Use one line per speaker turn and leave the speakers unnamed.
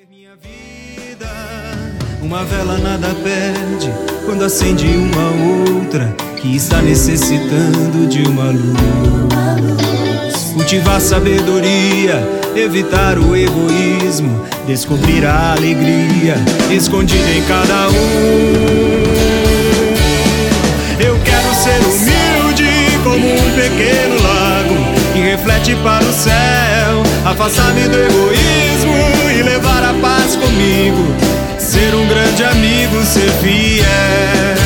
Minha vida, uma vela nada perde quando acende uma outra que está necessitando de uma luz. Cultivar sabedoria, evitar o egoísmo, descobrir a alegria escondida em cada um. Eu quero ser humilde como um pequeno lago que reflete para o céu, afastar-me do egoísmo e levar a paz comigo. Ser um grande amigo, ser fiel.